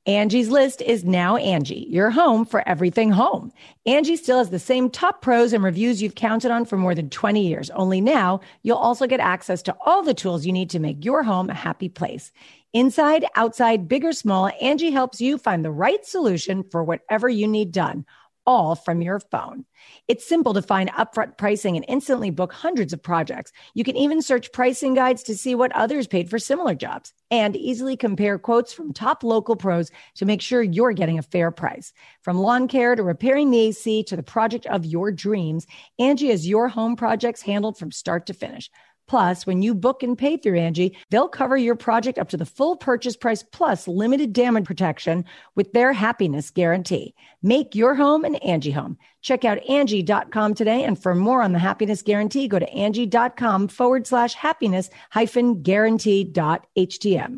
Angie's List is now Angie, your home for everything home. Angie still has the same top pros and reviews you've counted on for more than 20 years. Only now, you'll also get access to all the tools you need to make your home a happy place. Inside, outside, big or small, Angie helps you find the right solution for whatever you need done, all from your phone. It's simple to find upfront pricing and instantly book hundreds of projects. You can even search pricing guides to see what others paid for similar jobs and easily compare quotes from top local pros to make sure you're getting a fair price. From lawn care to repairing the AC to the project of your dreams, Angie has your home projects handled from start to finish. Plus, when you book and pay through Angie, they'll cover your project up to the full purchase price plus limited damage protection with their happiness guarantee. Make your home an Angie home. Check out Angie.com today. And for more on the happiness guarantee, go to Angie.com/happiness-guarantee.htm.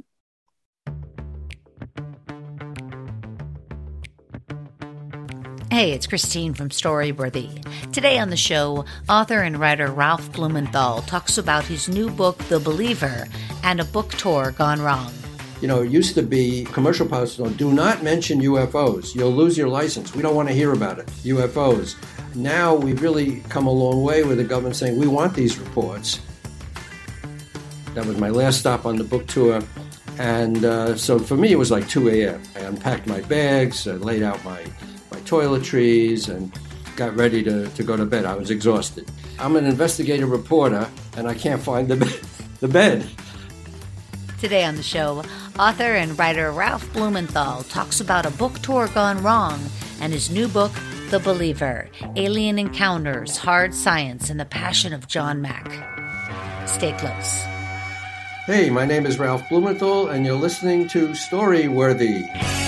Hey, it's Christine from Storyworthy. Today on the show, author and writer Ralph Blumenthal talks about his new book, The Believer, and a book tour gone wrong. You know, it used to be commercial posts, do not mention UFOs. You'll lose your license. We don't want to hear about it, UFOs. Now we've really come a long way with the government saying, we want these reports. That was my last stop on the book tour. And so for me, it was like 2 a.m. I unpacked my bags, laid out my toiletries, and got ready to go to bed. I was exhausted. I'm an investigative reporter, and I can't find the bed. Today on the show, author and writer Ralph Blumenthal talks about a book tour gone wrong and his new book, The Believer, Alien Encounters, Hard Science, and the Passion of John Mack. Stay close. Hey, my name is Ralph Blumenthal, and you're listening to Storyworthy.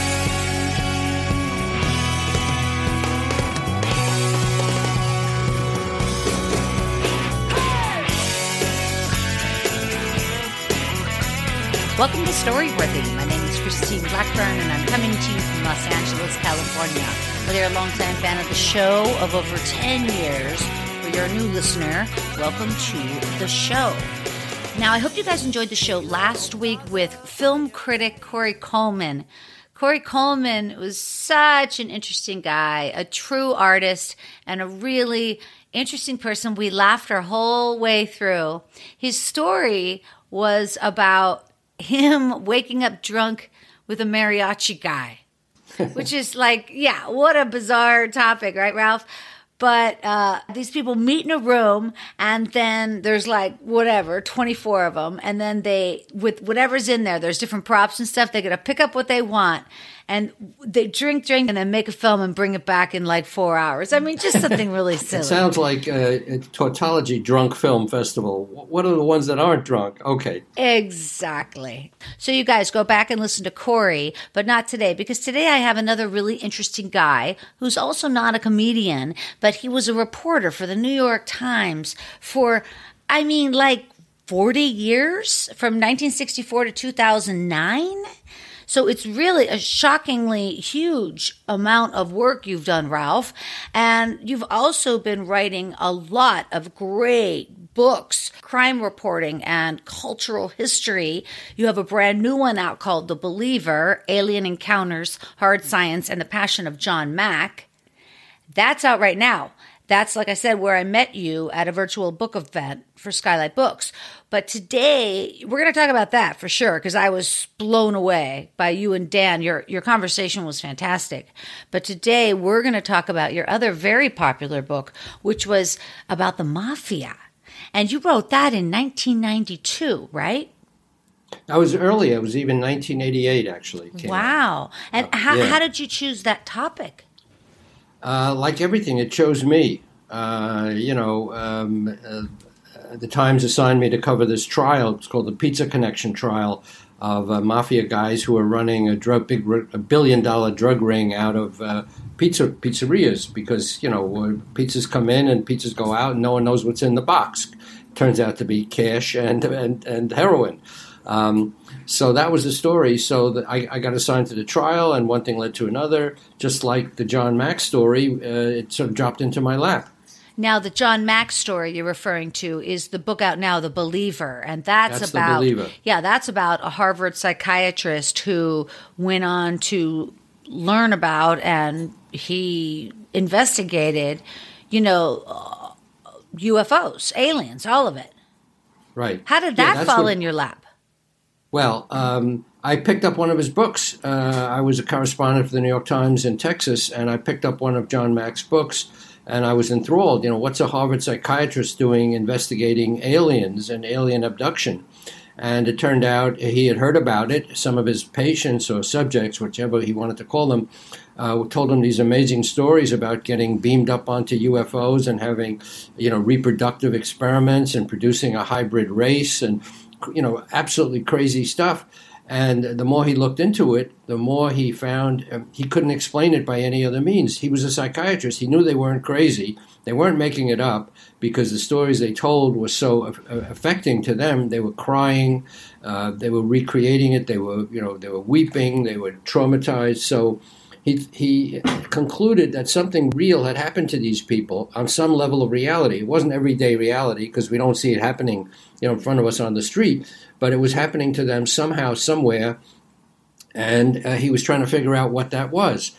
Welcome to Storyworthy. My name is Christine Blackburn, and I'm coming to you from Los Angeles, California. Whether you're a longtime fan of the show of over 10 years, or you're a new listener, welcome to the show. Now, I hope you guys enjoyed the show last week with film critic Corey Coleman. Corey Coleman was such an interesting guy, a true artist, and a really interesting person. We laughed our whole way through. His story was about him waking up drunk with a mariachi guy, which is like, yeah, what a bizarre topic, right, Ralph? But these people meet in a room, and then there's like, whatever, 24 of them. And then they, with whatever's in there, there's different props and stuff. They got to pick up what they want. And they drink, and then make a film and bring it back in like 4 hours. I mean, just something really silly. It sounds like a tautology drunk film festival. What are the ones that aren't drunk? Okay. Exactly. So you guys go back and listen to Corey, but not today, because today I have another really interesting guy who's also not a comedian, but he was a reporter for the New York Times for, I mean, like 40 years, from 1964 to 2009. So it's really a shockingly huge amount of work you've done, Ralph. And you've also been writing a lot of great books, crime reporting and cultural history. You have a brand new one out called The Believer, Alien Encounters, Hard Science, and the Passion of John Mack. That's out right now. That's, like I said, where I met you at a virtual book event for Skylight Books. But today, we're going to talk about that for sure, because I was blown away by you and Dan. Your conversation was fantastic. But today, we're going to talk about your other very popular book, which was about the mafia. And you wrote that in 1992, right? I was early. It was even 1988, actually. Wow. And how did you choose that topic? Like everything, it chose me. The Times assigned me to cover this trial. It's called the Pizza Connection trial of mafia guys who are running a $1 billion drug ring out of pizzerias because, pizzas come in and pizzas go out and no one knows what's in the box. Turns out to be cash and heroin. So that was the story. So I got assigned to the trial, and one thing led to another. Just like the John Mack story, it sort of dropped into my lap. Now, the John Mack story you're referring to is the book out now, The Believer. And that's about, The Believer. Yeah, that's about a Harvard psychiatrist who went on to learn about and he investigated, UFOs, aliens, all of it. Right. How did that fall in your lap? Well, I picked up one of his books. I was a correspondent for the New York Times in Texas, and I picked up one of John Mack's books, and I was enthralled. What's a Harvard psychiatrist doing investigating aliens and alien abduction? And it turned out he had heard about it. Some of his patients or subjects, whichever he wanted to call them, told him these amazing stories about getting beamed up onto UFOs and having, reproductive experiments and producing a hybrid race and, absolutely crazy stuff. And the more he looked into it, the more he found he couldn't explain it by any other means. He was a psychiatrist. He knew they weren't crazy. They weren't making it up because the stories they told were so affecting to them. They were crying. They were recreating it. They were weeping. They were traumatized. So he concluded that something real had happened to these people on some level of reality. It wasn't everyday reality because we don't see it happening, in front of us on the street. But it was happening to them somehow, somewhere, and he was trying to figure out what that was.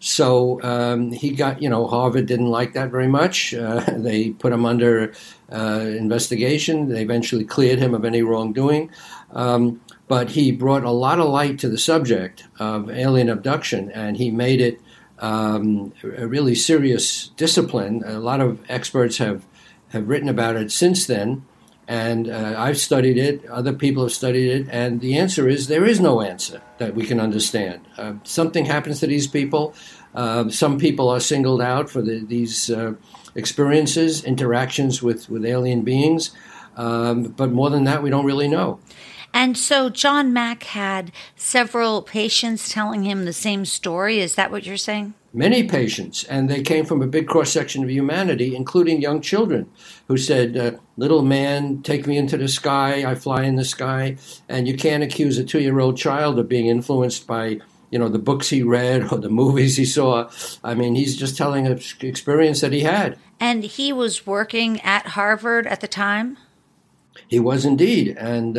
So he got, Harvard didn't like that very much. They put him under investigation. They eventually cleared him of any wrongdoing. But he brought a lot of light to the subject of alien abduction, and he made it a really serious discipline. A lot of experts have written about it since then. And I've studied it, other people have studied it, and the answer is there is no answer that we can understand. Something happens to these people. Some people are singled out for these experiences, interactions with alien beings. But more than that, we don't really know. And so John Mack had several patients telling him the same story. Is that what you're saying? Many patients, and they came from a big cross-section of humanity, including young children who said, little man, take me into the sky, I fly in the sky. And you can't accuse a 2-year-old child of being influenced by, the books he read or the movies he saw. I mean, he's just telling an experience that he had. And he was working at Harvard at the time? He was indeed, and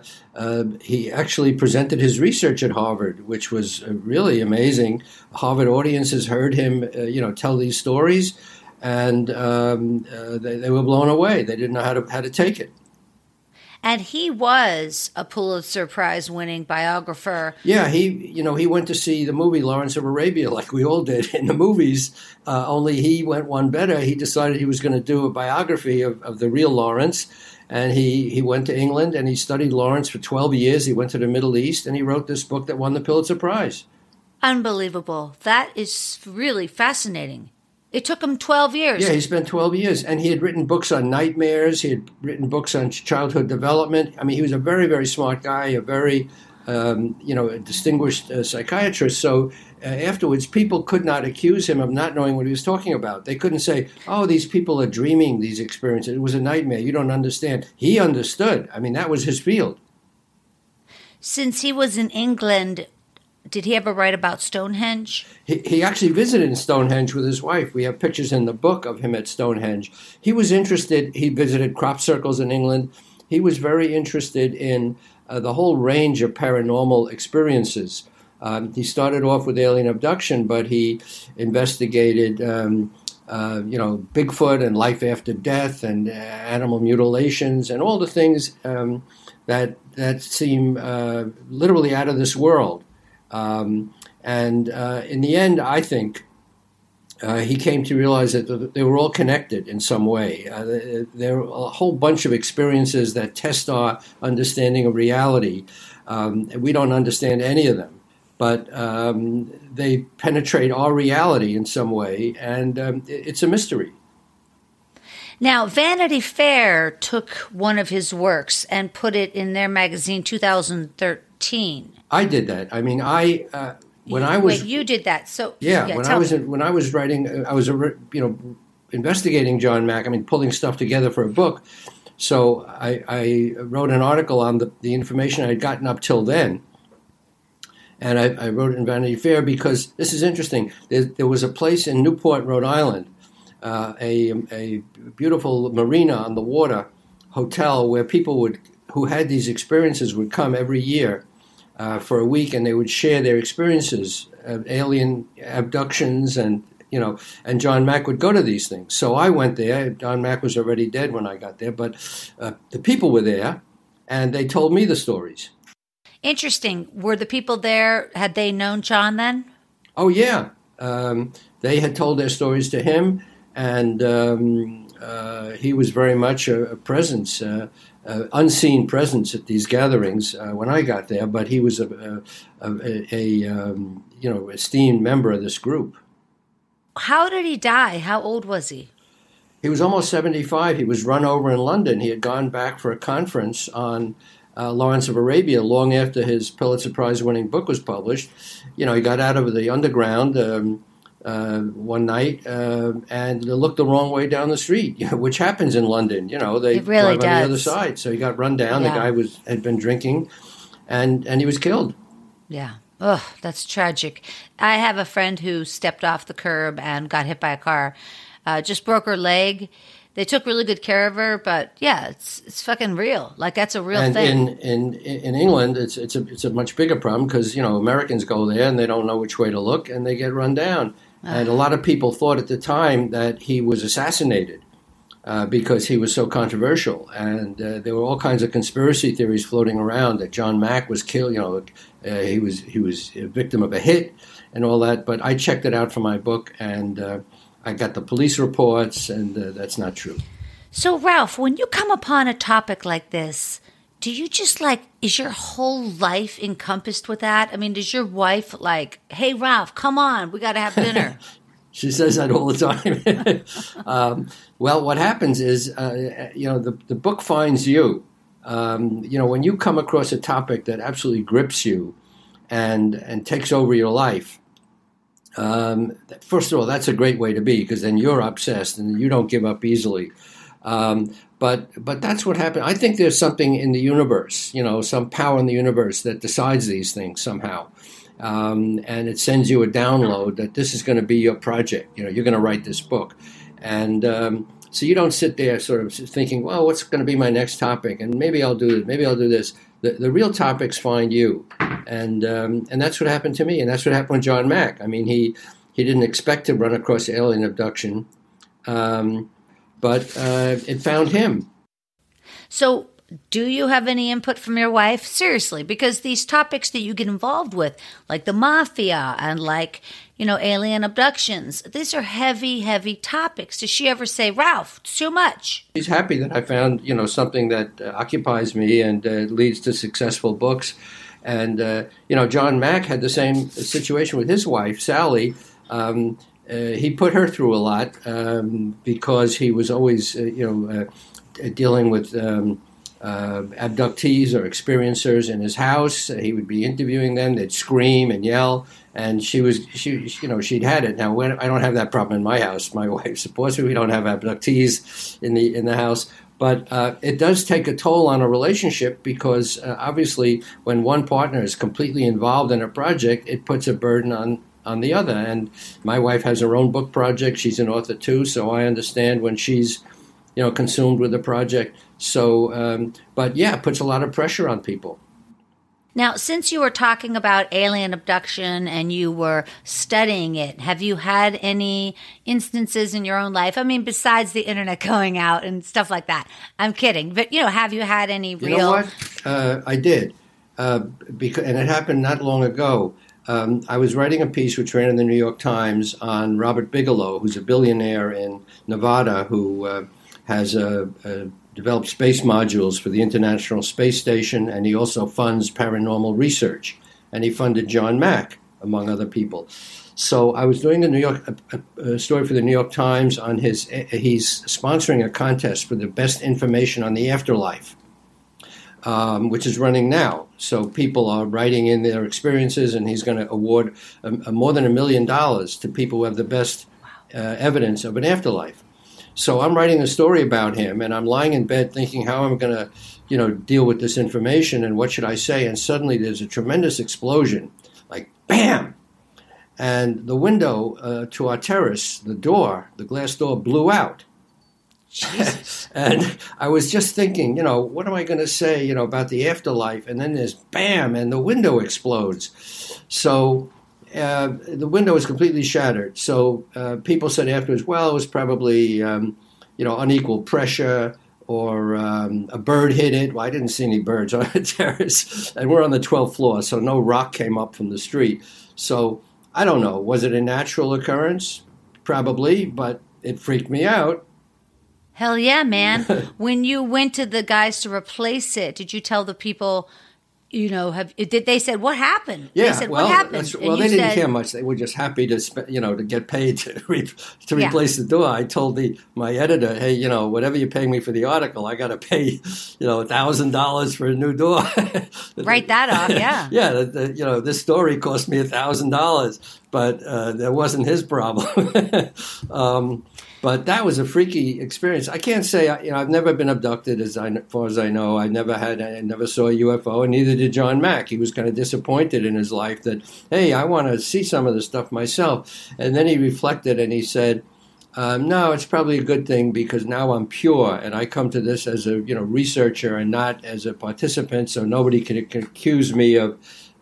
he actually presented his research at Harvard, which was really amazing. Harvard audiences heard him, tell these stories, and they were blown away. They didn't know how to take it. And he was a Pulitzer Prize-winning biographer. Yeah, he went to see the movie Lawrence of Arabia, like we all did in the movies. Only he went one better. He decided he was going to do a biography of the real Lawrence. And he went to England and he studied Lawrence for 12 years. He went to the Middle East and he wrote this book that won the Pulitzer Prize. Unbelievable. That is really fascinating. It took him 12 years. Yeah, he spent 12 years. And he had written books on nightmares. He had written books on childhood development. I mean, he was a very, very smart guy, a very, a distinguished psychiatrist. So afterwards, people could not accuse him of not knowing what he was talking about. They couldn't say, oh, these people are dreaming these experiences. It was a nightmare. You don't understand. He understood. I mean, that was his field. Since he was in England, did he ever write about Stonehenge? He actually visited Stonehenge with his wife. We have pictures in the book of him at Stonehenge. He was interested. He visited crop circles in England. He was very interested in the whole range of paranormal experiences. He started off with alien abduction, but he investigated, Bigfoot and life after death and animal mutilations and all the things that seem literally out of this world. And in the end, I think he came to realize that they were all connected in some way. There are a whole bunch of experiences that test our understanding of reality. We don't understand any of them. But they penetrate our reality in some way, and it's a mystery. Now, Vanity Fair took one of his works and put it in their magazine 2013. I did that. I mean, you did that. So when I was writing, I was investigating John Mack. I mean, pulling stuff together for a book. So I wrote an article on the information I had gotten up till then. And I wrote it in Vanity Fair because this is interesting. There was a place in Newport, Rhode Island, a beautiful marina on the water hotel where people who had these experiences would come every year for a week, and they would share their experiences of alien abductions, and John Mack would go to these things. So I went there. John Mack was already dead when I got there, but the people were there, and they told me the stories. Interesting. Were the people there, had they known John then? Oh, yeah. They had told their stories to him, and he was very much a presence, unseen presence at these gatherings when I got there, but he was a esteemed member of this group. How did he die? How old was he? He was almost 75. He was run over in London. He had gone back for a conference on Lawrence of Arabia long after his Pulitzer Prize-winning book was published. He got out of the underground one night and looked the wrong way down the street, which happens in London. They really drive on the other side. So he got run down. Yeah. The guy had been drinking, and he was killed. Yeah. Ugh, that's tragic. I have a friend who stepped off the curb and got hit by a car. Just broke her leg. They took really good care of her, but yeah, it's fucking real. Like, that's a real thing. And in England, it's a much bigger problem because Americans go there and they don't know which way to look and they get run down. And a lot of people thought at the time that he was assassinated because he was so controversial, and there were all kinds of conspiracy theories floating around that John Mack was killed. He was a victim of a hit and all that. But I checked it out for my book, and I got the police reports, and that's not true. So, Ralph, when you come upon a topic like this, do you just is your whole life encompassed with that? I mean, does your wife hey, Ralph, come on, we got to have dinner? She says that all the time. Well, what happens is, the book finds you. When you come across a topic that absolutely grips you and takes over your life, first of all, that's a great way to be, because then you're obsessed and you don't give up easily. But that's what happened. I think there's something in the universe, some power in the universe that decides these things somehow. And it sends you a download that this is going to be your project. You're going to write this book. And so you don't sit there sort of thinking, well, what's going to be my next topic? And maybe I'll do it. Maybe I'll do this. The real topics find you. And that's what happened to me. And that's what happened with John Mack. I mean, he didn't expect to run across alien abduction, but it found him. So do you have any input from your wife? Seriously, because these topics that you get involved with, like the mafia and alien abductions, these are heavy, heavy topics. Does she ever say, Ralph, it's too much? She's happy that I found, something that occupies me and leads to successful books. And, John Mack had the same situation with his wife, Sally. He put her through a lot because he was always, dealing with abductees or experiencers in his house. He would be interviewing them. They'd scream and yell, and she'd had it. Now, I don't have that problem in my house. My wife supports me. We don't have abductees in the house. But it does take a toll on a relationship because obviously when one partner is completely involved in a project, it puts a burden on the other. And my wife has her own book project. She's an author too, so I understand when she's consumed with a project. So, but yeah, it puts a lot of pressure on people. Now, since you were talking about alien abduction and you were studying it, have you had any instances in your own life? I mean, besides the internet going out and stuff like that. I'm kidding. But, have you had any real... You know what? I did. And it happened not long ago. I was writing a piece which ran in the New York Times on Robert Bigelow, who's a billionaire in Nevada who has developed space modules for the International Space Station, and he also funds paranormal research. And he funded John Mack, among other people. So I was doing a story for the New York Times on he's sponsoring a contest for the best information on the afterlife, which is running now. So people are writing in their experiences, and he's going to award more than $1 million to people who have the best evidence of an afterlife. So I'm writing a story about him, and I'm lying in bed thinking how I'm going to, deal with this information and what should I say. And suddenly there's a tremendous explosion, like bam, and the window to our terrace, the glass door blew out. Jesus. And I was just thinking, what am I going to say, about the afterlife? And then there's bam, and the window explodes. So the window was completely shattered. So people said afterwards, well, it was probably, unequal pressure, or a bird hit it. Well, I didn't see any birds on the terrace. And we're on the 12th floor, so no rock came up from the street. So I don't know. Was it a natural occurrence? Probably, but it freaked me out. Hell yeah, man. When you went to the guys to replace it, did you tell the people, did they said, what happened? Yeah, they said, what happened? They didn't care much. They were just happy to, to get paid to replace the door. I told my editor, hey, whatever you're paying me for the article, I got to pay, $1,000 for a new door. Write that off, yeah. Yeah, this story cost me $1,000, but that wasn't his problem. But that was a freaky experience. I can't say, I've never been abducted as far as I know. I never saw a UFO, and neither did John Mack. He was kind of disappointed in his life that, hey, I want to see some of this stuff myself. And then he reflected and he said, no, it's probably a good thing because now I'm pure and I come to this as a researcher and not as a participant, so nobody can accuse me of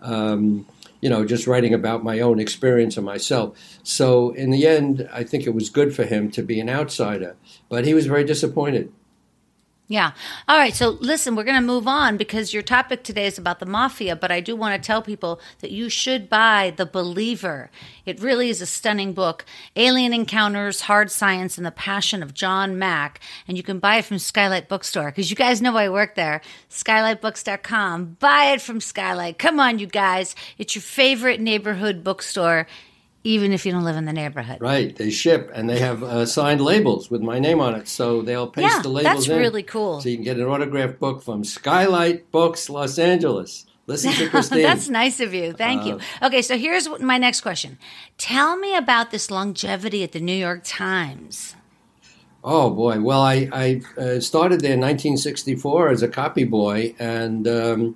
just writing about my own experience of myself. So in the end, I think it was good for him to be an outsider, but he was very disappointed. Yeah. All right. So listen, we're going to move on because your topic today is about the mafia, but I do want to tell people that you should buy The Believer. It really is a stunning book, Alien Encounters, Hard Science, and the Passion of John Mack. And you can buy it from Skylight Bookstore because you guys know I work there. SkylightBooks.com. Buy it from Skylight. Come on, you guys. It's your favorite neighborhood bookstore, even if you don't live in the neighborhood. Right. They ship, and they have signed labels with my name on it. So they'll paste the labels in. That's really cool. So you can get an autographed book from Skylight Books, Los Angeles. Listen to Christine. That's nice of you. Thank you. Okay, so here's my next question. Tell me about this longevity at the New York Times. Oh, boy. Well, I started there in 1964 as a copy boy, and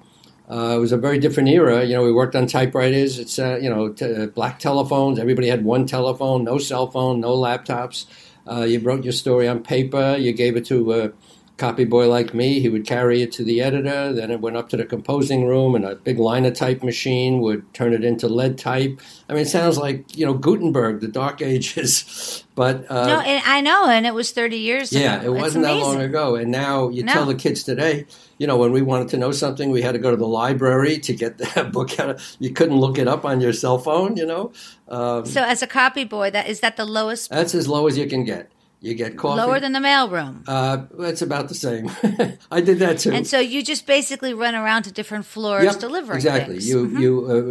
it was a very different era. We worked on typewriters. It's black telephones. Everybody had one telephone, no cell phone, no laptops. You wrote your story on paper. You gave it to a copy boy like me. He would carry it to the editor. Then it went up to the composing room, and a big linotype machine would turn it into lead type. I mean, it sounds like Gutenberg, the Dark Ages. But no, I know, and it was 30 years ago. Yeah, it wasn't that long ago. And now you tell the kids today, when we wanted to know something, we had to go to the library to get the book out. You couldn't look it up on your cell phone, So as a copy boy, is that the lowest? That's as low as you can get. You get coffee. Lower than the mailroom. It's about the same. I did that too. And so you just basically run around to different floors delivering exactly. things.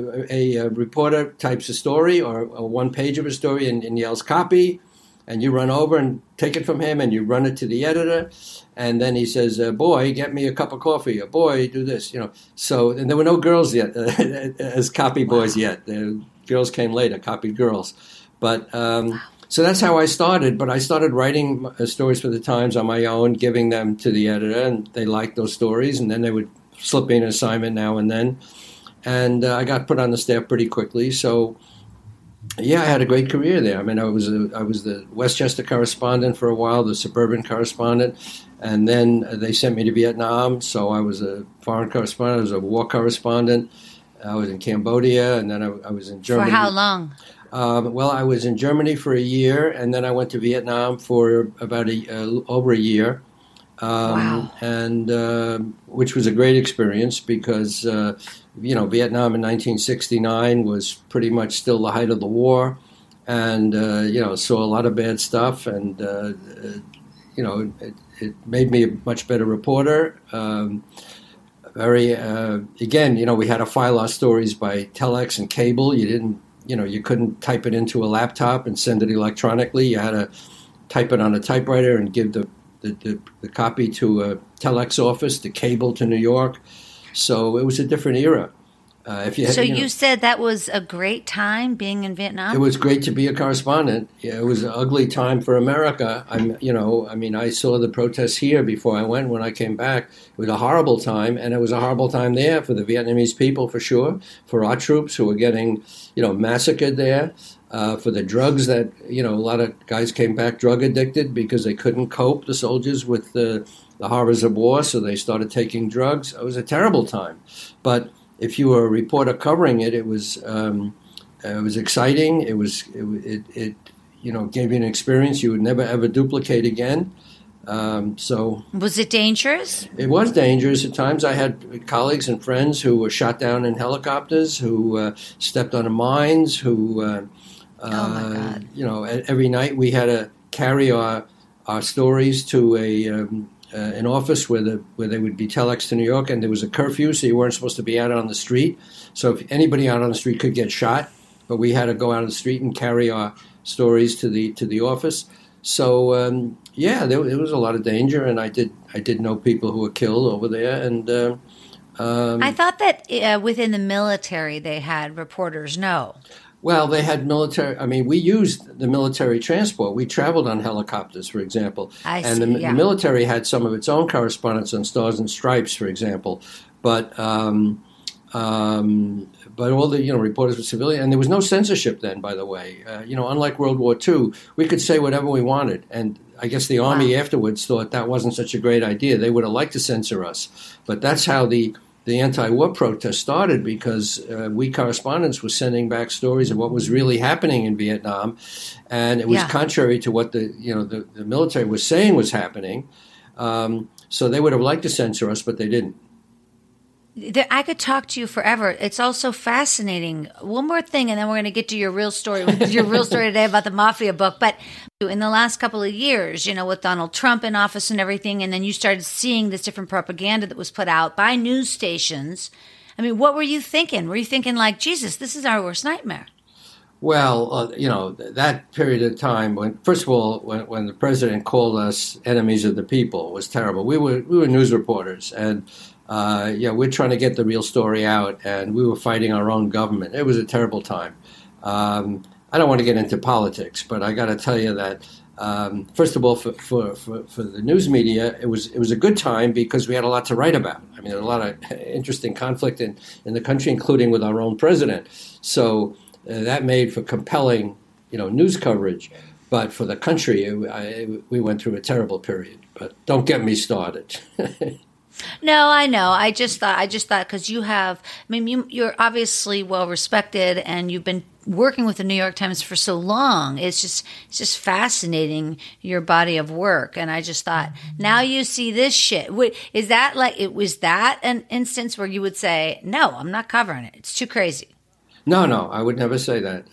A reporter types a story or one page of a story and yells copy, and you run over and take it from him and you run it to the editor, and then he says, boy, get me a cup of coffee, or boy, do this, So, and there were no girls yet as copy boys yet. The girls came later, copied girls. But so that's how I started. But I started writing stories for the Times on my own, giving them to the editor, and they liked those stories, and then they would slip me an assignment now and then. And I got put on the staff pretty quickly, so yeah, I had a great career there. I mean, I was the Westchester correspondent for a while, the suburban correspondent, and then they sent me to Vietnam. So I was a foreign correspondent. I was a war correspondent. I was in Cambodia, and then I was in Germany. For how long? Well, I was in Germany for a year, and then I went to Vietnam for about over a year. Wow. And which was a great experience because Vietnam in 1969 was pretty much still the height of the war, and saw a lot of bad stuff, and it made me a much better reporter. Again, we had to file our stories by telex and cable. You couldn't type it into a laptop and send it electronically. You had to type it on a typewriter and give the copy to a telex office, the cable to New York. So it was a different era. So you said that was a great time being in Vietnam? It was great to be a correspondent. Yeah, it was an ugly time for America. I saw the protests here before I went. When I came back, it was a horrible time, and it was a horrible time there for the Vietnamese people, for sure, for our troops who were getting, massacred there, for the drugs that, a lot of guys came back drug addicted because they couldn't cope, the soldiers, with the horrors of war, so they started taking drugs. It was a terrible time. But if you were a reporter covering it, it was exciting. It gave you an experience you would never ever duplicate again. So was it dangerous? It was dangerous at times. I had colleagues and friends who were shot down in helicopters, who stepped on mines, who oh my God. Every night we had to carry our stories to an office where they would be telex to New York, and there was a curfew, so you weren't supposed to be out on the street. So if anybody out on the street could get shot, but we had to go out on the street and carry our stories to the office. So there was a lot of danger, and I did know people who were killed over there. And I thought that within the military they had reporters. No. Well, they had military. I mean, we used the military transport. We traveled on helicopters, for example. The military had some of its own correspondents on Stars and Stripes, for example. But all the reporters were civilian, and there was no censorship then. By the way, unlike World War II, we could say whatever we wanted, and I guess the Army afterwards thought that wasn't such a great idea. They would have liked to censor us, but that's how the anti-war protest started, because we correspondents were sending back stories of what was really happening in Vietnam, and it was contrary to what the military was saying was happening. So they would have liked to censor us, but they didn't. I could talk to you forever. It's also fascinating. One more thing, and then we're going to get to your real story, your real story today about the Mafia book. But in the last couple of years, with Donald Trump in office and everything, and then you started seeing this different propaganda that was put out by news stations. I mean, what were you thinking? Were you thinking like, Jesus, this is our worst nightmare? Well, that period of time when the president called us enemies of the people was terrible. We were news reporters, and we're trying to get the real story out, and we were fighting our own government. It was a terrible time. I don't want to get into politics, but I got to tell you that first of all, for the news media, it was a good time because we had a lot to write about. I mean, there was a lot of interesting conflict in the country, including with our own president. So that made for compelling, news coverage. But for the country, we went through a terrible period. But don't get me started. No, I know. I just thought because you're obviously well respected, and you've been working with the New York Times for so long. It's just fascinating, your body of work. And I just thought, now you see this shit. Was that an instance where you would say, no, I'm not covering it, it's too crazy? No, I would never say that.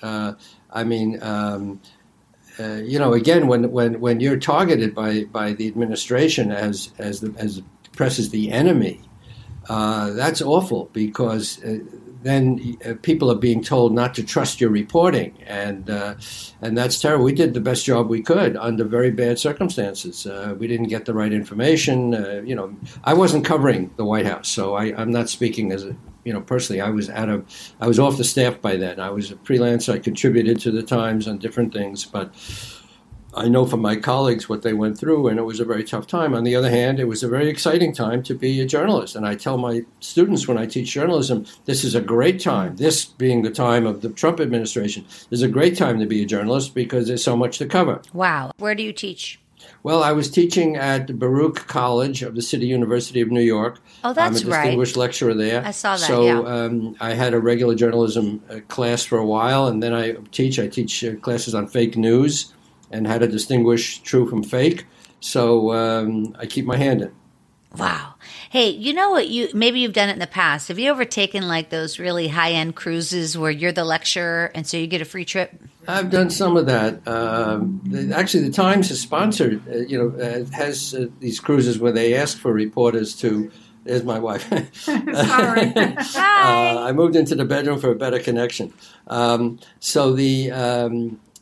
Again, when you're targeted by the administration as the press is the enemy, that's awful, because then people are being told not to trust your reporting, and that's terrible. We did the best job we could under very bad circumstances. We didn't get the right information. I wasn't covering the White House, so I'm not speaking as personally. I was off the staff by then. I was a freelancer. I contributed to the Times on different things, but I know from my colleagues what they went through, and it was a very tough time. On the other hand, it was a very exciting time to be a journalist. And I tell my students when I teach journalism, this is a great time. This being the time of the Trump administration, is a great time to be a journalist because there's so much to cover. Wow. Where do you teach? Well, I was teaching at Baruch College of the City University of New York. Oh, that's right. I'm a distinguished lecturer there. I saw that, So I had a regular journalism class for a while, and then I teach classes on fake news and how to distinguish true from fake. So I keep my hand in. Wow. Hey, you know what? Maybe you've done it in the past. Have you ever taken like those really high-end cruises where you're the lecturer and so you get a free trip? I've done some of that. Actually, the Times has sponsored, has these cruises where they ask for reporters to. There's my wife. Sorry. Hi. I moved into the bedroom for a better connection.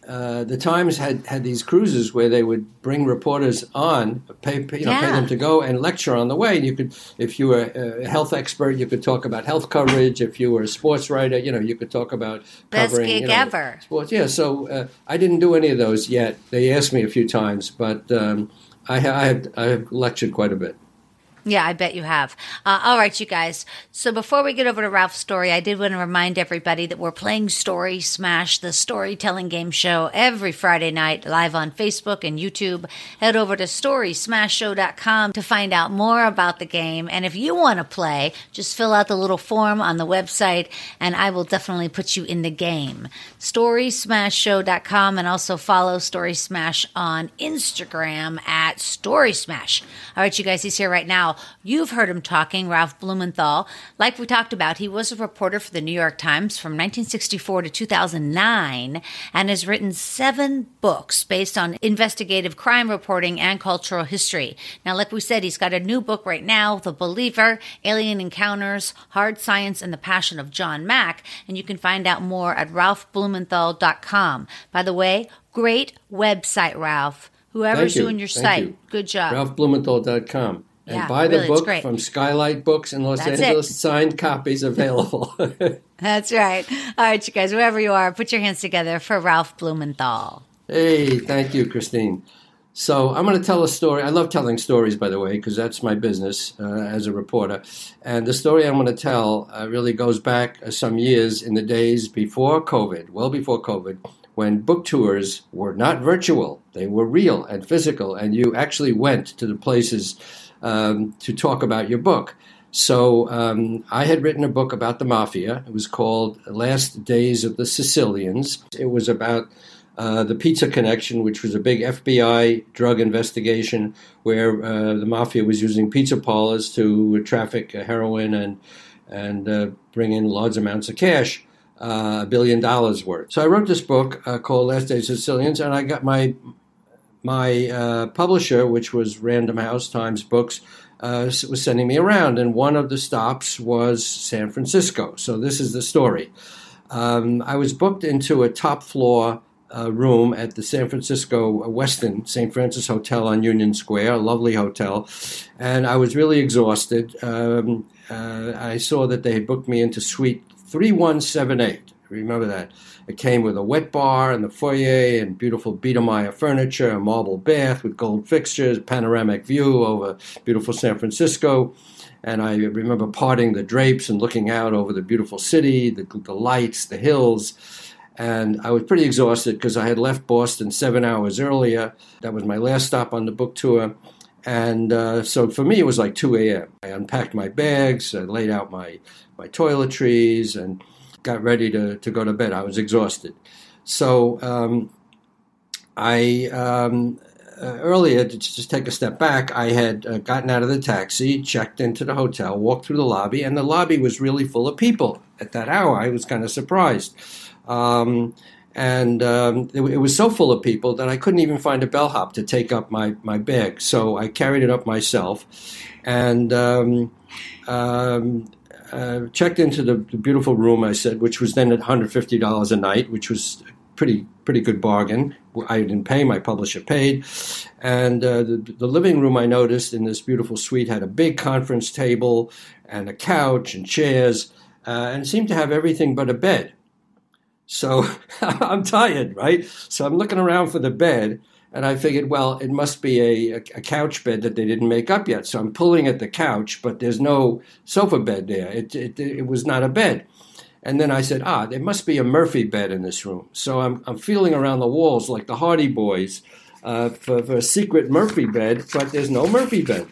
the Times had these cruises where they would bring reporters on, pay them to go and lecture on the way. You could, if you were a health expert, you could talk about health coverage. If you were a sports writer, you could talk about covering. Best gig ever. Sports. Yeah. So I didn't do any of those yet. They asked me a few times, but I have lectured quite a bit. Yeah, I bet you have. All right, you guys. So before we get over to Ralph's story, I did want to remind everybody that we're playing Story Smash, the storytelling game show, every Friday night live on Facebook and YouTube. Head over to storysmashshow.com to find out more about the game. And if you want to play, just fill out the little form on the website, and I will definitely put you in the game. storysmashshow.com, and also follow Story Smash on Instagram at Story Smash. All right, you guys, he's here right now. You've heard him talking, Ralph Blumenthal. Like we talked about, he was a reporter for the New York Times from 1964 to 2009 and has written 7 books based on investigative crime reporting and cultural history. Now, like we said, he's got a new book right now, The Believer, Alien Encounters, Hard Science, and the Passion of John Mack, and you can find out more at ralphblumenthal.com. By the way, great website, Ralph. Whoever's doing your site, good job. ralphblumenthal.com. And buy the book from Skylight Books in Los Angeles. Signed copies available. That's right. All right, you guys, wherever you are, put your hands together for Ralph Blumenthal. Hey, thank you, Christine. So I'm going to tell a story. I love telling stories, by the way, because that's my business as a reporter. And the story I'm going to tell really goes back some years in the days before COVID, well before COVID, when book tours were not virtual. They were real and physical, and you actually went to the places to talk about your book. So I had written a book about the mafia. It was called Last Days of the Sicilians. It was about the Pizza Connection, which was a big FBI drug investigation where the mafia was using pizza parlors to traffic heroin and bring in large amounts of cash, $1 billion worth. So I wrote this book called Last Days of the Sicilians, and I got my publisher, which was Random House Times Books, was sending me around, and one of the stops was San Francisco. So this is the story. I was booked into a top floor room at the San Francisco Westin St. Francis Hotel on Union Square, a lovely hotel, and I was really exhausted. I saw that they had booked me into suite 3178. Remember that. It came with a wet bar and the foyer and beautiful Biedermeier furniture, a marble bath with gold fixtures, panoramic view over beautiful San Francisco. And I remember parting the drapes and looking out over the beautiful city, the lights, the hills. And I was pretty exhausted because I had left Boston 7 hours earlier. That was my last stop on the book tour. And so for me, it was like 2 a.m. I unpacked my bags, I laid out my toiletries, and got ready to go to bed. I was exhausted. So earlier, to just take a step back, I had gotten out of the taxi, checked into the hotel, walked through the lobby, and the lobby was really full of people at that hour. I was kind of surprised. It was so full of people that I couldn't even find a bellhop to take up my bag. So I carried it up myself and checked into the beautiful room, I said, which was then at $150 a night, which was pretty good bargain. I didn't pay, my publisher paid. And the living room, I noticed, in this beautiful suite had a big conference table and a couch and chairs, and seemed to have everything but a bed. So I'm tired, right? So I'm looking around for the bed, and I figured, well, it must be a couch bed that they didn't make up yet. So I'm pulling at the couch, but there's no sofa bed there. It was not a bed. And then I said, there must be a Murphy bed in this room. So I'm feeling around the walls like the Hardy Boys for a secret Murphy bed, but there's no Murphy bed.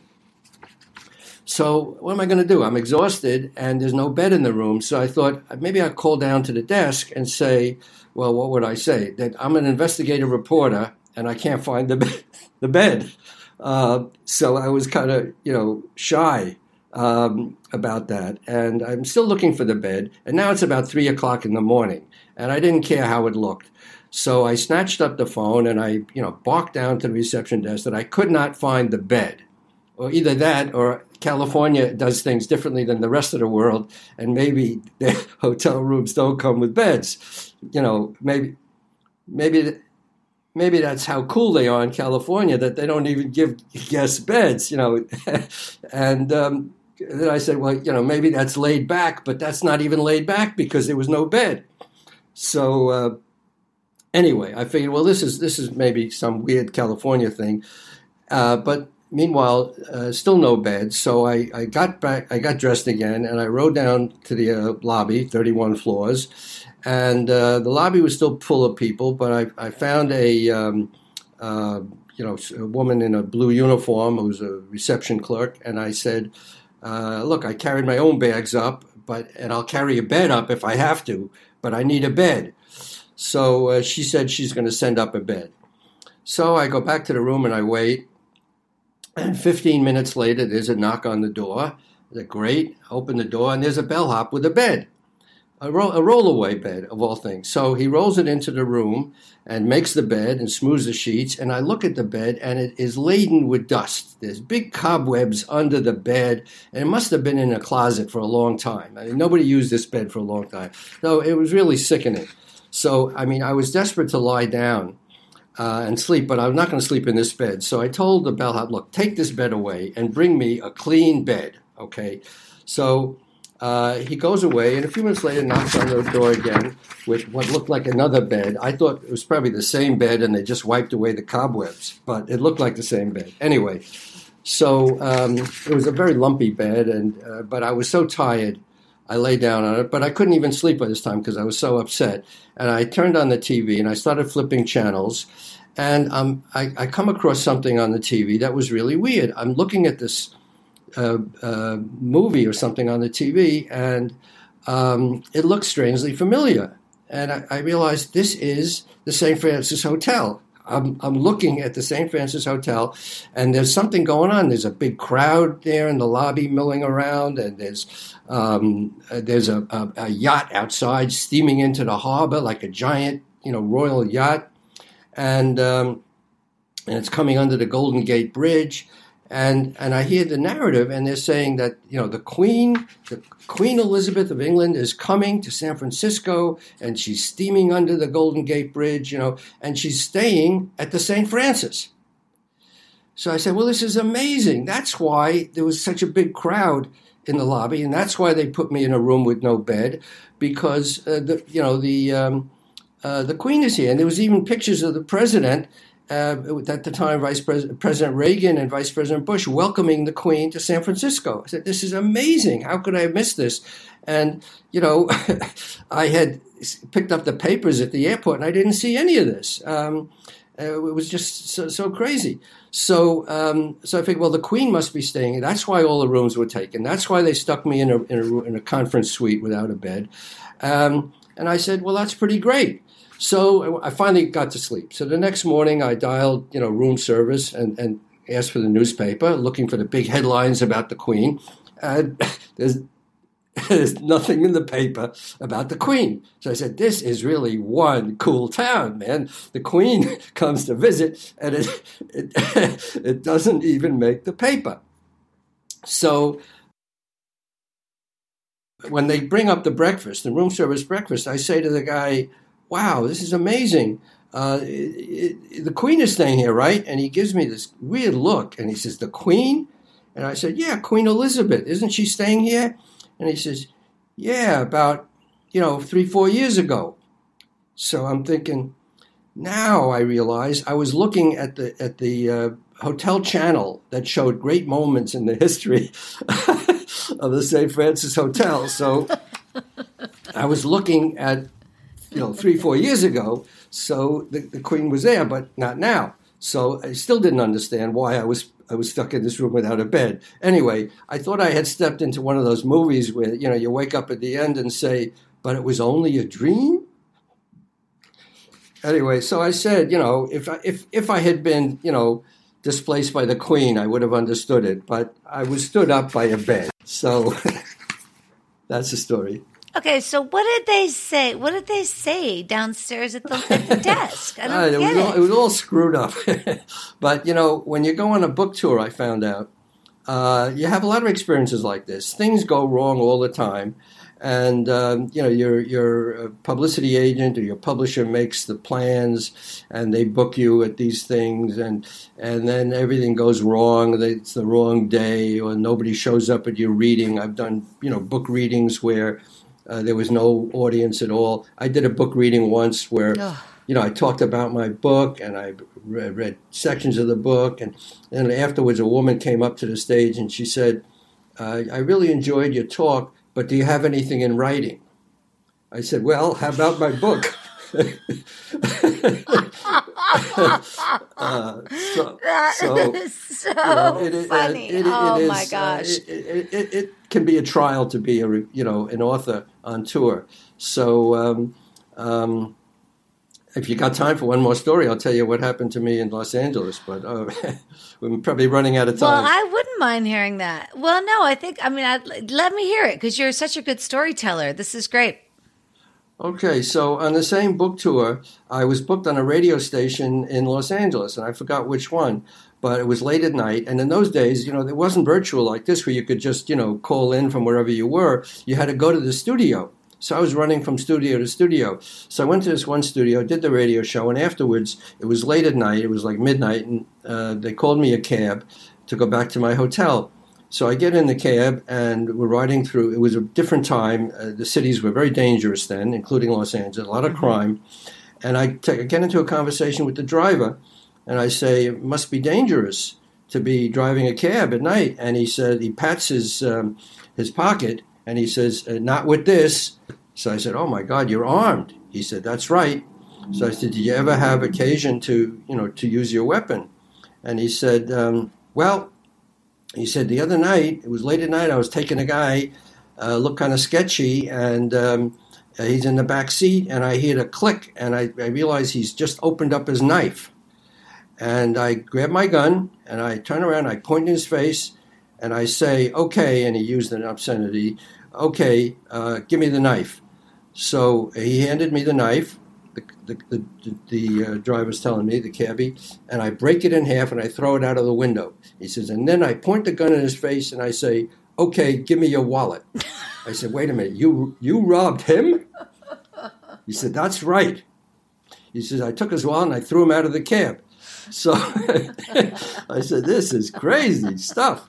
So what am I going to do? I'm exhausted, and there's no bed in the room. So I thought maybe I'd call down to the desk and say, well, what would I say? That I'm an investigative reporter, and I can't find the bed. So I was kind of, shy about that. And I'm still looking for the bed. And now it's about 3 o'clock in the morning, and I didn't care how it looked. So I snatched up the phone, and I, barked down to the reception desk that I could not find the bed. Or either that, or California does things differently than the rest of the world, and maybe their hotel rooms don't come with beds. Maybe maybe maybe that's how cool they are in California, that they don't even give guests beds, And then I said, well, maybe that's laid back, but that's not even laid back because there was no bed. So anyway, I figured, well, this is maybe some weird California thing. But meanwhile, still no bed. So I got dressed again, and I rode down to the lobby, 31 floors. And the lobby was still full of people, but I found a woman in a blue uniform who was a reception clerk, and I said, "Look, I carried my own bags up, and I'll carry a bed up if I have to, but I need a bed." So she said she's going to send up a bed. So I go back to the room and I wait, and 15 minutes later, there's a knock on the door. I said, "Great!" Open the door, and there's a bellhop with a bed. A rollaway bed, of all things. So he rolls it into the room and makes the bed and smooths the sheets. And I look at the bed, and it is laden with dust. There's big cobwebs under the bed, and it must have been in a closet for a long time. I mean, nobody used this bed for a long time. So it was really sickening. So, I was desperate to lie down and sleep, but I was not going to sleep in this bed. So I told the bellhop, "Look, take this bed away and bring me a clean bed," okay? So he goes away, and a few minutes later knocks on the door again with what looked like another bed. I thought it was probably the same bed, and they just wiped away the cobwebs, but it looked like the same bed. Anyway, so it was a very lumpy bed, but I was so tired, I lay down on it, but I couldn't even sleep by this time because I was so upset. And I turned on the TV, and I started flipping channels, and I come across something on the TV that was really weird. I'm looking at this movie or something on the TV, and it looks strangely familiar. And I realized this is the St. Francis Hotel. I'm looking at the St. Francis Hotel, and there's something going on. There's a big crowd there in the lobby milling around, and there's a yacht outside steaming into the harbor like a giant, royal yacht, and it's coming under the Golden Gate Bridge. And I hear the narrative, and they're saying that, the Queen Elizabeth of England is coming to San Francisco, and she's steaming under the Golden Gate Bridge, and she's staying at the St. Francis. So I said, well, this is amazing. That's why there was such a big crowd in the lobby, and that's why they put me in a room with no bed, because the Queen is here. And there was even pictures of the president. At the time, President Reagan and Vice President Bush welcoming the Queen to San Francisco. I said, this is amazing. How could I have missed this? And, I had picked up the papers at the airport, and I didn't see any of this. It was just so crazy. So I figured, well, the Queen must be staying here. That's why all the rooms were taken. That's why they stuck me in a conference suite without a bed. And I said, well, that's pretty great. So I finally got to sleep. So the next morning I dialed, room service and asked for the newspaper, looking for the big headlines about the Queen. And there's nothing in the paper about the Queen. So I said, this is really one cool town, man. The Queen comes to visit, and it doesn't even make the paper. So when they bring up the breakfast, the room service breakfast, I say to the guy, wow, this is amazing. The Queen is staying here, right? And he gives me this weird look, and he says, the Queen? And I said, yeah, Queen Elizabeth. Isn't she staying here? And he says, yeah, about, 3-4 years ago. So I'm thinking, now I realize I was looking at the hotel channel that showed great moments in the history of the St. Francis Hotel. So I was looking at 3-4 years ago, so the Queen was there, but not now. So I still didn't understand why I was stuck in this room without a bed. Anyway, I thought I had stepped into one of those movies where, you wake up at the end and say, but it was only a dream? Anyway, so I said, if I had been, displaced by the Queen, I would have understood it, but I was stood up by a bed. So that's the story. Okay, so what did they say? What did they say downstairs at the desk? I don't get it. It was all screwed up. But, when you go on a book tour, I found out, you have a lot of experiences like this. Things go wrong all the time. And your publicity agent or your publisher makes the plans, and they book you at these things, and then everything goes wrong. It's the wrong day, or nobody shows up at your reading. I've done book readings where there was no audience at all. I did a book reading once where I talked about my book, and I read sections of the book, and then afterwards a woman came up to the stage and she said, "I really enjoyed your talk, but do you have anything in writing?" I said, "Well, how about my book?" That is so funny. Oh my gosh! It can be a trial to be an author on tour. So if you got time for one more story, I'll tell you what happened to me in Los Angeles. But we're probably running out of time. Well, I wouldn't mind hearing that. Well, no, let me hear it because you're such a good storyteller. This is great. Okay, so on the same book tour, I was booked on a radio station in Los Angeles, and I forgot which one, but it was late at night. And in those days, it wasn't virtual like this where you could just, call in from wherever you were. You had to go to the studio. So I was running from studio to studio. So I went to this one studio, did the radio show, and afterwards, it was late at night. It was like midnight, and they called me a cab to go back to my hotel. So I get in the cab, and we're riding through. It was a different time. The cities were very dangerous then, including Los Angeles, a lot of crime. And I get into a conversation with the driver, and I say, "It must be dangerous to be driving a cab at night." And he said, he pats his pocket, and he says, "Not with this." So I said, "Oh my God, you're armed." He said, "That's right." So I said, "Did you ever have occasion to use your weapon?" And he said, "Well," he said, "the other night, it was late at night, I was taking a guy, looked kind of sketchy, and he's in the back seat, and I heard a click, and I realized he's just opened up his knife. And I grab my gun, and I turn around, I point in his face, and I say, 'Okay,' and he used an obscenity, 'Okay, give me the knife.' So he handed me the knife, the driver's telling me, the cabbie, and I break it in half and I throw it out of the window." He says, "And then I point the gun in his face and I say, 'Okay, give me your wallet.'" I said, "Wait a minute, you robbed him?" He said, "That's right." He says, "I took his wallet and I threw him out of the cab." So I said, "This is crazy stuff."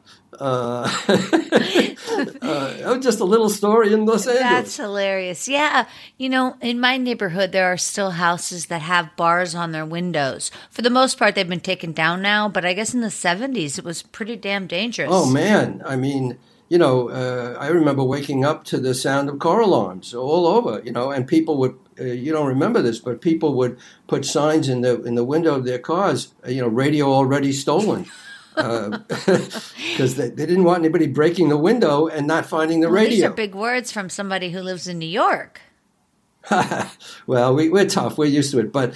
Just a little story in Los Angeles. That's hilarious. Yeah. In my neighborhood, there are still houses that have bars on their windows. For the most part, they've been taken down now, but I guess in the 70s, it was pretty damn dangerous. Oh, man. I mean, I remember waking up to the sound of car alarms all over, and people would, you don't remember this, but people would put signs in the window of their cars, radio already stolen. Because they didn't want anybody breaking the window and not finding the radio. These are big words from somebody who lives in New York. Well, we're tough. We're used to it. But,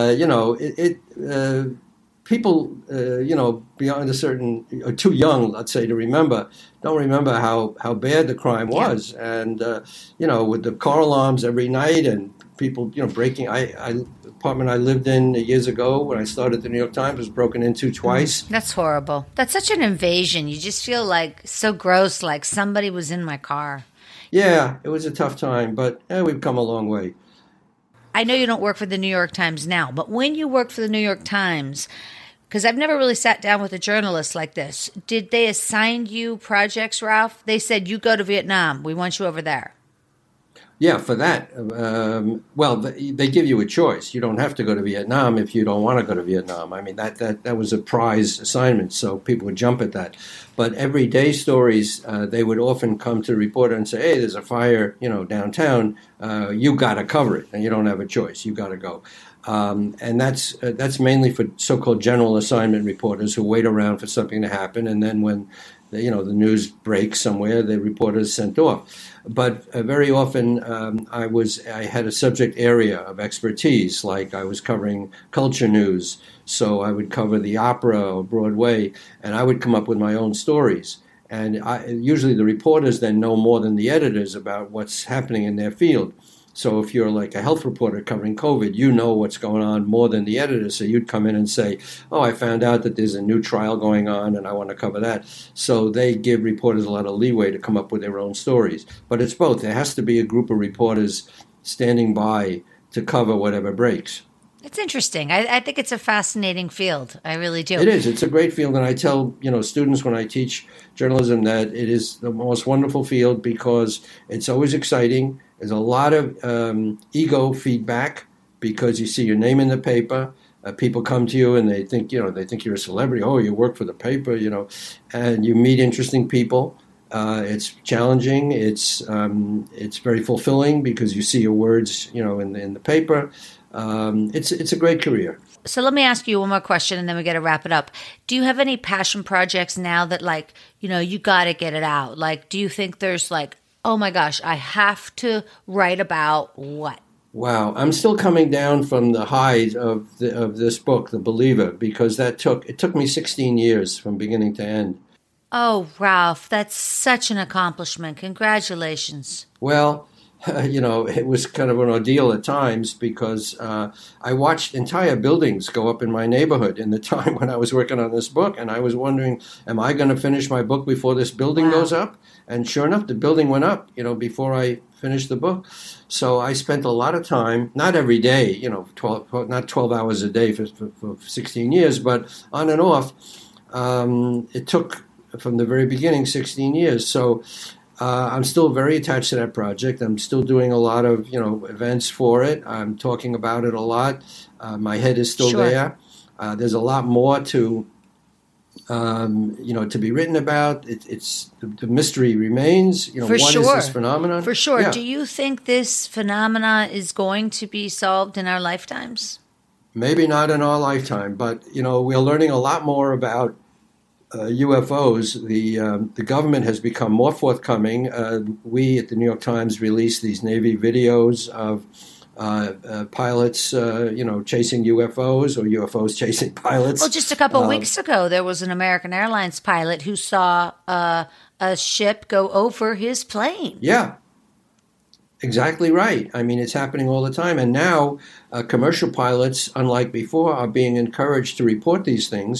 people, beyond a certain, or too young, let's say, to remember, don't remember how bad the crime was. Yeah. And, with the car alarms every night and people, breaking. Apartment I lived in years ago when I started the New York Times was broken into twice. That's horrible. That's such an invasion. You just feel like so gross, like somebody was in my car. Yeah, it was a tough time, but we've come a long way. I know you don't work for the New York Times now, but when you worked for the New York Times, because I've never really sat down with a journalist like this, did they assign you projects, Ralph? They said, "You go to Vietnam. We want you over there." Yeah, for that. They give you a choice. You don't have to go to Vietnam if you don't want to go to Vietnam. I mean, that was a prize assignment, so people would jump at that. But everyday stories, they would often come to the reporter and say, "Hey, there's a fire, downtown. You got to cover it, and you don't have a choice. You got to go." And that's mainly for so-called general assignment reporters who wait around for something to happen, and then when the news breaks somewhere, the reporter is sent off. But very often I had a subject area of expertise, like I was covering culture news, so I would cover the opera or Broadway, and I would come up with my own stories. And usually the reporters then know more than the editors about what's happening in their field. So if you're like a health reporter covering COVID, you know what's going on more than the editor. So you'd come in and say, oh, I found out that there's a new trial going on and I want to cover that. So they give reporters a lot of leeway to come up with their own stories. But it's both. There has to be a group of reporters standing by to cover whatever breaks. It's interesting. I think it's a fascinating field. I really do. It is. It's a great field. And I tell, students when I teach journalism that it is the most wonderful field because it's always exciting. There's a lot of ego feedback because you see your name in the paper. People come to you and they think you're a celebrity. Oh, you work for the paper, and you meet interesting people. It's challenging. It's very fulfilling because you see your words, in the paper. It's a great career. So let me ask you one more question and then we got to wrap it up. Do you have any passion projects now that you got to get it out? Like, do you think there's oh my gosh, I have to write about what? Wow, I'm still coming down from the highs of this book, The Believer, because it took me 16 years from beginning to end. Oh, Ralph, that's such an accomplishment. Congratulations. Well, it was kind of an ordeal at times because I watched entire buildings go up in my neighborhood in the time when I was working on this book. And I was wondering, am I going to finish my book before this building goes up? And sure enough, the building went up, before I finished the book. So I spent a lot of time, not every day, not 12 hours a day for 16 years, but on and off. It took, from the very beginning, 16 years. So I'm still very attached to that project. I'm still doing a lot of, events for it. I'm talking about it a lot. My head is still there. There's a lot more to be written about. The mystery remains. What is this phenomenon? For sure. Yeah. Do you think this phenomena is going to be solved in our lifetimes? Maybe not in our lifetime, but we're learning a lot more about UFOs. The government has become more forthcoming. We at the New York Times released these Navy videos of pilots, chasing UFOs or UFOs chasing pilots. Well, just a couple of weeks ago, there was an American Airlines pilot who saw a ship go over his plane. Yeah, exactly right. I mean, it's happening all the time. And now commercial pilots, unlike before, are being encouraged to report these things.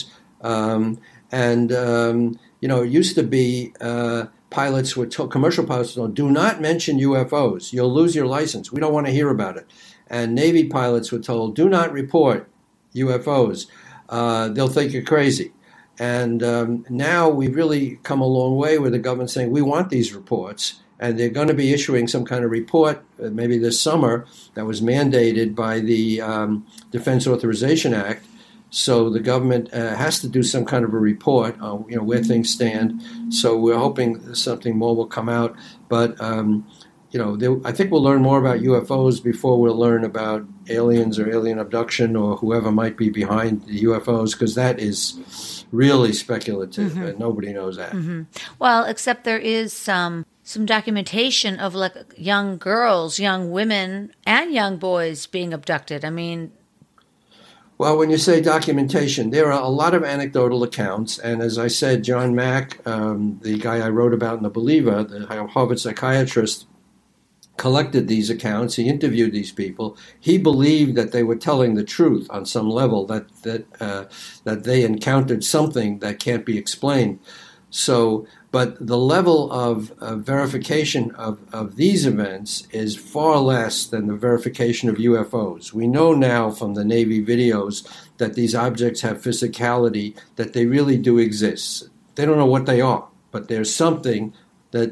It used to be pilots were told, commercial pilots were told, do not mention UFOs. You'll lose your license. We don't want to hear about it. And Navy pilots were told, do not report UFOs. They'll think you're crazy. And now we've really come a long way with the government saying, we want these reports. And they're going to be issuing some kind of report, maybe this summer, that was mandated by the Defense Authorization Act. So the government has to do some kind of a report on where things stand. So we're hoping something more will come out. But I think we'll learn more about UFOs before we'll learn about aliens or alien abduction or whoever might be behind the UFOs, because that is really speculative and nobody knows that. Mm-hmm. Well, except there is some documentation of young girls, young women, and young boys being abducted. I mean. Well, when you say documentation, there are a lot of anecdotal accounts. And as I said, John Mack, the guy I wrote about in The Believer, the Harvard psychiatrist, collected these accounts. He interviewed these people. He believed that they were telling the truth on some level, that they encountered something that can't be explained. But the level of verification of these events is far less than the verification of UFOs. We know now from the Navy videos that these objects have physicality, that they really do exist. They don't know what they are, but there's something that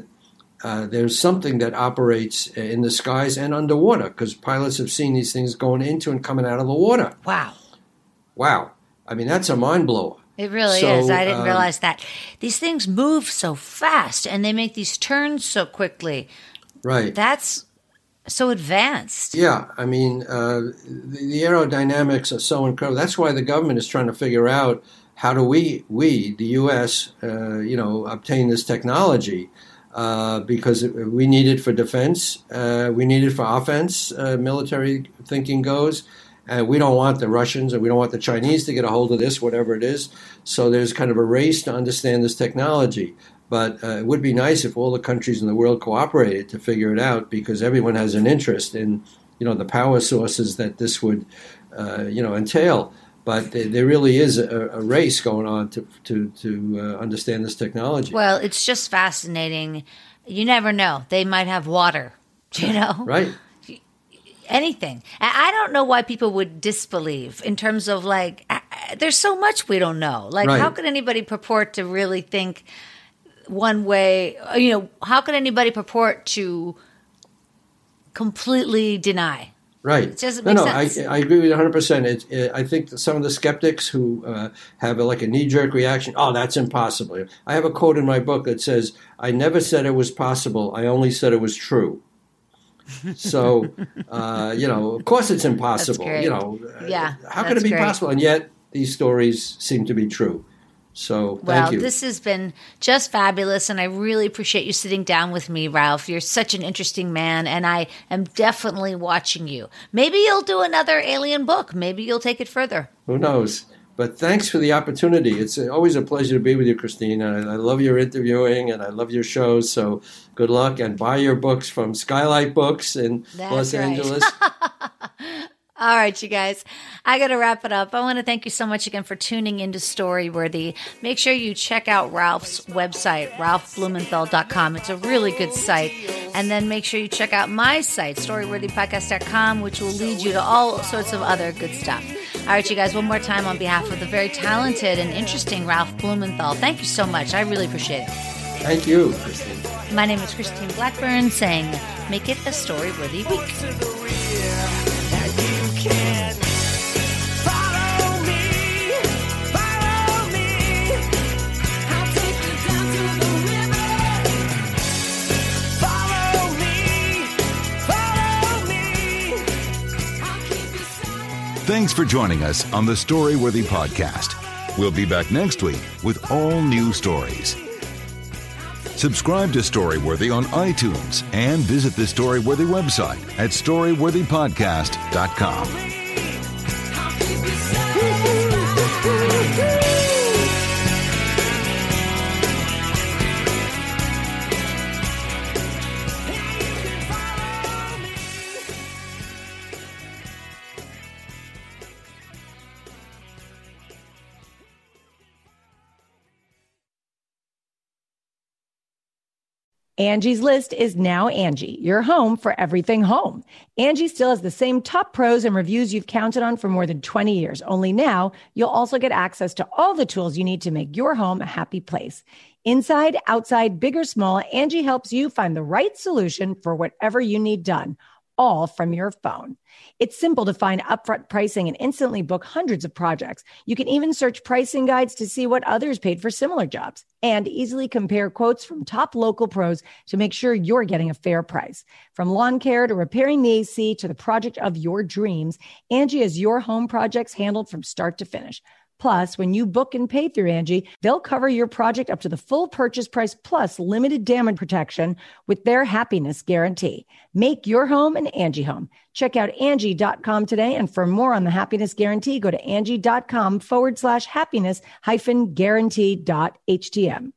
operates in the skies and underwater, because pilots have seen these things going into and coming out of the water. Wow. I mean, that's a mind blower. It really is. I didn't realize that. These things move so fast and they make these turns so quickly. Right. That's so advanced. Yeah. I mean, the aerodynamics are so incredible. That's why the government is trying to figure out how do we the U.S., obtain this technology, because we need it for defense. We need it for offense, military thinking goes. And we don't want the Russians or we don't want the Chinese to get a hold of this, whatever it is. So there's kind of a race to understand this technology. But it would be nice if all the countries in the world cooperated to figure it out, because everyone has an interest in, the power sources that this would, entail. But there really is a race going on to understand this technology. Well, it's just fascinating. You never know. They might have water, Right. Anything. I don't know why people would disbelieve in terms of there's so much we don't know. Right. How could anybody purport to really think one way? How could anybody purport to completely deny? Right. It doesn't make sense. I agree with you 100%. I think that some of the skeptics who have a knee-jerk reaction, oh, that's impossible. I have a quote in my book that says, I never said it was possible. I only said it was true. So, of course it's impossible. How could it be possible? And yet these stories seem to be true. So thank you. This has been just fabulous, and I really appreciate you sitting down with me, Ralph. You're such an interesting man, and I am definitely watching you. Maybe you'll do another alien book. Maybe you'll take it further. Who knows? But thanks for the opportunity. It's always a pleasure to be with you, Christine. I love your interviewing, and I love your shows. So good luck, and buy your books from Skylight Books in Los Angeles. All right, you guys, I got to wrap it up. I want to thank you so much again for tuning into Storyworthy. Make sure you check out Ralph's website, ralphblumenthal.com. It's a really good site. And then make sure you check out my site, storyworthypodcast.com, which will lead you to all sorts of other good stuff. All right, you guys, one more time on behalf of the very talented and interesting Ralph Blumenthal, thank you so much. I really appreciate it. Thank you, Christine. My name is Christine Blackburn, saying, make it a Storyworthy week. Thanks for joining us on the Storyworthy podcast. We'll be back next week with all new stories. Subscribe to Storyworthy on iTunes and visit the Storyworthy website at storyworthypodcast.com. Angie's List is now Angie, your home for everything home. Angie still has the same top pros and reviews you've counted on for more than 20 years. Only now, you'll also get access to all the tools you need to make your home a happy place. Inside, outside, big or small, Angie helps you find the right solution for whatever you need done, all from your phone. It's simple to find upfront pricing and instantly book hundreds of projects. You can even search pricing guides to see what others paid for similar jobs and easily compare quotes from top local pros to make sure you're getting a fair price. From lawn care to repairing the AC to the project of your dreams, Angie has your home projects handled from start to finish. Plus, when you book and pay through Angie, they'll cover your project up to the full purchase price plus limited damage protection with their happiness guarantee. Make your home an Angie home. Check out Angie.com today. And for more on the happiness guarantee, go to Angie.com/happiness-guarantee.htm.